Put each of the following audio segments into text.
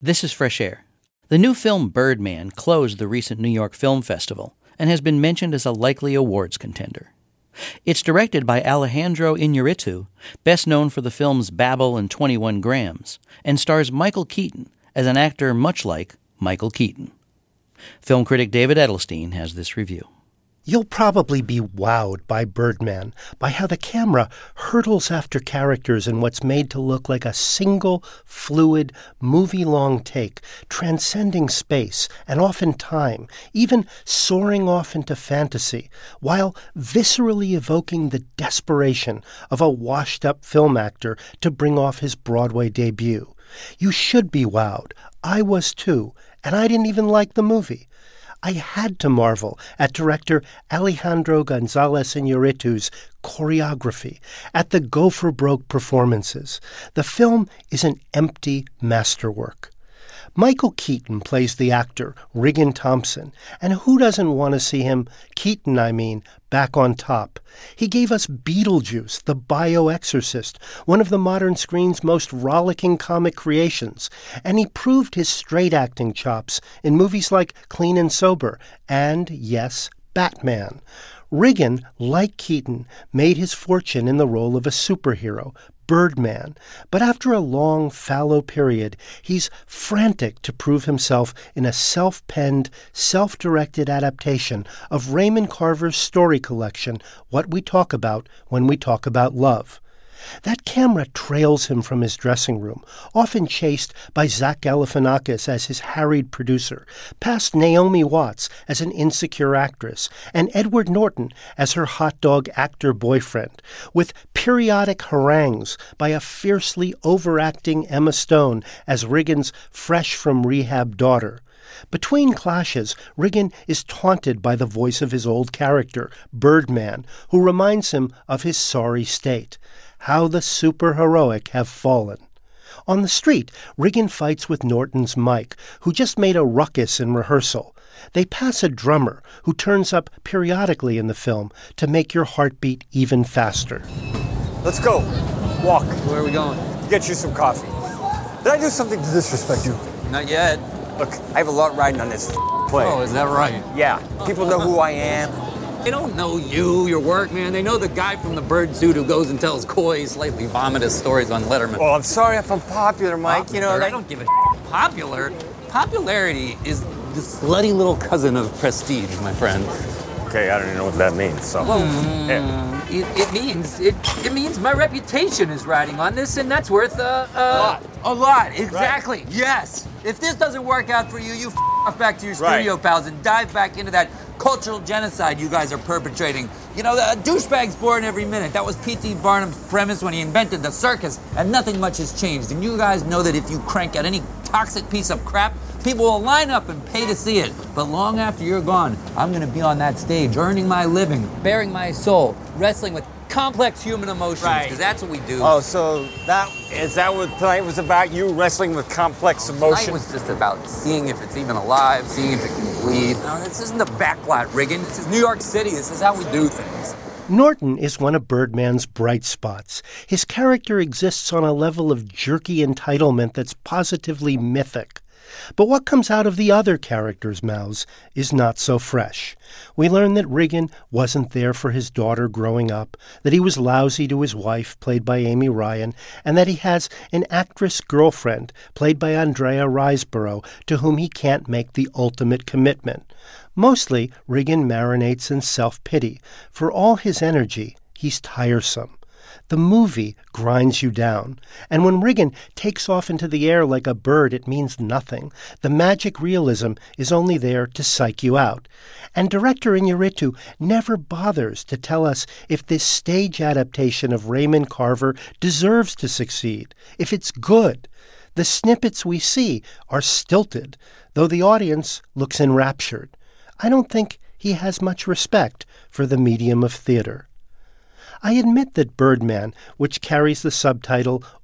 This is Fresh Air. The new film Birdman closed the recent New York Film Festival and has been mentioned as a likely awards contender. It's directed by Alejandro Iñárritu, best known for the films Babel and 21 Grams, and stars Michael Keaton as an actor much like Michael Keaton. Film critic David Edelstein has this review. You'll probably be wowed by Birdman, by how the camera hurtles after characters in what's made to look like a single, fluid, movie-long take, transcending space and often time, even soaring off into fantasy, while viscerally evoking the desperation of a washed-up film actor to bring off his Broadway debut. You should be wowed. I was too, and I didn't even like the movie. I had to marvel at director Alejandro González Iñárritu's choreography, at the go-for-broke performances. The film is an empty masterwork. Michael Keaton plays the actor, Regan Thompson, and who doesn't want to see him, back on top? He gave us Beetlejuice, the bioexorcist, one of the modern screen's most rollicking comic creations, and he proved his straight-acting chops in movies like Clean and Sober and, yes, Batman. Regan, like Keaton, made his fortune in the role of a superhero, Birdman, but after a long, fallow period, he's frantic to prove himself in a self-penned, self-directed adaptation of Raymond Carver's story collection, What We Talk About When We Talk About Love. That camera trails him from his dressing room, often chased by Zach Galifianakis as his harried producer, past Naomi Watts as an insecure actress, and Edward Norton as her hot dog actor boyfriend, with periodic harangues by a fiercely overacting Emma Stone as Regan's fresh-from-rehab daughter. Between clashes, Regan is taunted by the voice of his old character, Birdman, who reminds him of his sorry state. How the superheroic have fallen. On the street, Regan fights with Norton's Mike, who just made a ruckus in rehearsal. They pass a drummer who turns up periodically in the film to make your heart beat even faster. Let's go. Walk. Where are we going? Get you some coffee. Did I do something to disrespect you? Not yet. Look, I have a lot riding on this play. Oh, is that right? Yeah. People know who I am. They don't know you, your work, man. They know the guy from the bird suit who goes and tells coy, slightly vomitous stories on Letterman. Well, I'm sorry if I'm popular, Mike. Popular? You know, I don't give a popular. Popularity is the slutty little cousin of prestige, my friend. Okay, I don't even know what that means, so. Well, it means my reputation is riding on this, and that's worth a lot. A lot, exactly. Right. Yes. If this doesn't work out for you, you off back to your studio pals and dive back into that cultural genocide you guys are perpetrating. You know, the douchebag's born every minute. That was P.T. Barnum's premise when he invented the circus, and nothing much has changed. And you guys know that if you crank out any toxic piece of crap, people will line up and pay to see it. But long after you're gone, I'm going to be on that stage, earning my living, bearing my soul, wrestling with complex human emotions, because that's what we do. Oh, so is that what tonight was about? You wrestling with complex emotions? Tonight was just about seeing if it's even alive, seeing if it can bleed. No, this isn't the backlot, Regan. This is New York City. This is how we do things. Norton is one of Birdman's bright spots. His character exists on a level of jerky entitlement that's positively mythic. But what comes out of the other characters' mouths is not so fresh. We learn that Regan wasn't there for his daughter growing up, that he was lousy to his wife, played by Amy Ryan, and that he has an actress girlfriend, played by Andrea Riseborough, to whom he can't make the ultimate commitment. Mostly, Regan marinates in self-pity. For all his energy, he's tiresome. The movie grinds you down, and when Regan takes off into the air like a bird, it means nothing. The magic realism is only there to psych you out. And director Iñárritu never bothers to tell us if this stage adaptation of Raymond Carver deserves to succeed, if it's good. The snippets we see are stilted, though the audience looks enraptured. I don't think he has much respect for the medium of theater. I admit that Birdman, which carries the subtitle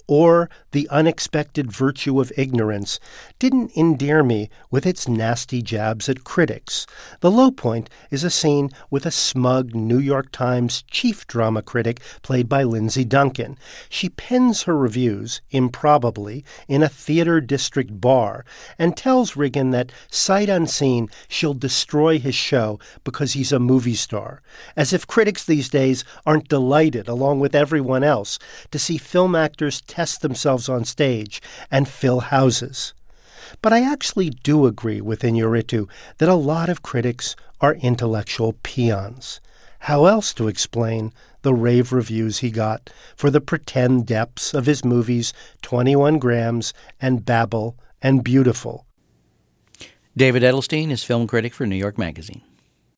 or The Unexpected Virtue of Ignorance didn't endear me with its nasty jabs at critics. The low point is a scene with a smug New York Times chief drama critic played by Lindsay Duncan. She pens her reviews, improbably, in a theater district bar and tells Riggin that, sight unseen, she'll destroy his show because he's a movie star. As if critics these days aren't delighted, along with everyone else, to see film actors test themselves on stage and fill houses. But I actually do agree with Iñárritu that a lot of critics are intellectual peons. How else to explain the rave reviews he got for the pretend depths of his movies 21 Grams and Babel and Beautiful? David Edelstein is film critic for New York Magazine.